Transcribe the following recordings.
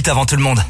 avant tout le monde.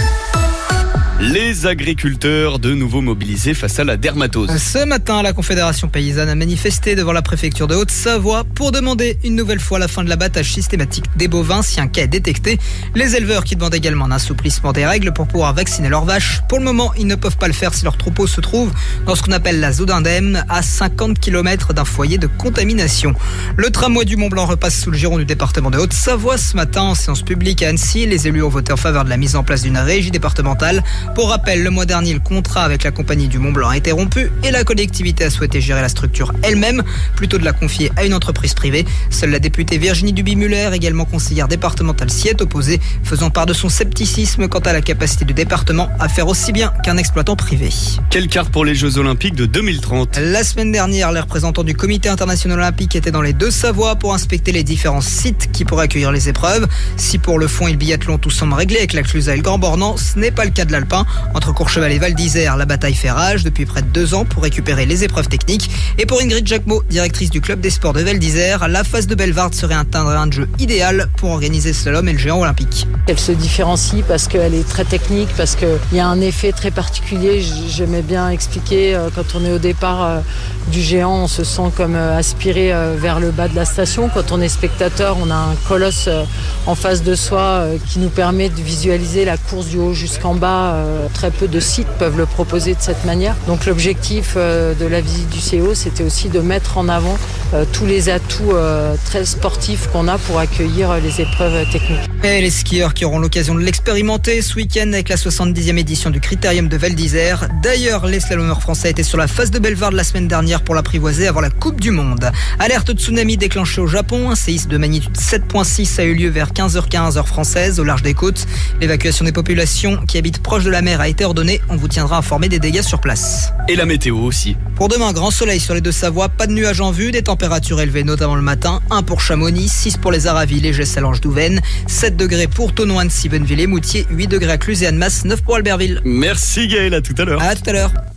Les agriculteurs de nouveau mobilisés face à la dermatose. Ce matin, la Confédération paysanne a manifesté devant la préfecture de Haute-Savoie pour demander une nouvelle fois la fin de l'abattage systématique des bovins si un cas est détecté. Les éleveurs qui demandent également un assouplissement des règles pour pouvoir vacciner leurs vaches. Pour le moment, ils ne peuvent pas le faire si leur troupeau se trouve dans ce qu'on appelle la zone indemne, à 50 km d'un foyer de contamination. Le tramway du Mont-Blanc repasse sous le giron du département de Haute-Savoie. Ce matin, en séance publique à Annecy, les élus ont voté en faveur de la mise en place d'une régie départementale. Pour rappel, le mois dernier, le contrat avec la compagnie du Mont-Blanc a été rompu et la collectivité a souhaité gérer la structure elle-même, plutôt de la confier à une entreprise privée. Seule la députée Virginie Duby-Muller, également conseillère départementale, s'y est opposée, faisant part de son scepticisme quant à la capacité du département à faire aussi bien qu'un exploitant privé. Quelle carte pour les Jeux Olympiques de 2030 ? La semaine dernière, les représentants du Comité international olympique étaient dans les Deux-Savoies pour inspecter les différents sites qui pourraient accueillir les épreuves. Si pour le fond et le biathlon tout semble réglé avec la Clusaz et le Grand Bornand, ce n'est pas le cas de l'Alpin. Entre Courchevel et Val d'Isère, la bataille fait rage depuis près de 2 ans pour récupérer les épreuves techniques. Et pour Ingrid Jacquemot, directrice du club des sports de Val d'Isère, la phase de Bellevarde serait un terrain de jeu idéal pour organiser le slalom et le géant olympique. Elle se différencie parce qu'elle est très technique, parce qu'il y a un effet très particulier. J'aimais bien expliquer, quand on est au départ du géant, on se sent comme aspiré vers le bas de la station. Quand on est spectateur, on a un colosse en face de soi qui nous permet de visualiser la course du haut jusqu'en bas. Très peu de sites peuvent le proposer de cette manière. Donc l'objectif de la visite du CO, c'était aussi de mettre en avant tous les atouts très sportifs qu'on a pour accueillir les épreuves techniques. Et les skieurs qui auront l'occasion de l'expérimenter ce week-end avec la 70e édition du Critérium de Val d'Isère. D'ailleurs, les slalomeurs français étaient sur la face de Bellevarde la semaine dernière pour l'apprivoiser avant la Coupe du Monde. Alerte tsunami déclenchée au Japon. Un séisme de magnitude 7.6 a eu lieu vers 15h15 heure française au large des côtes. L'évacuation des populations qui habitent proche de la mer a été ordonnée. On vous tiendra informé des dégâts sur place. Et la météo aussi. Pour demain, grand soleil sur les Deux-Savoies, pas de nuages en vue, des températures élevées notamment le matin, 1 pour Chamonix, 6 pour les Aravis, les Gesses-Salanges d'Ouvennes, 7 degrés pour Thonon-Annecy, Benneville et Moutier, 8 degrés à Cluses et Annemasse, 9 pour Albertville. Merci Gaël, à tout à l'heure. À tout à l'heure.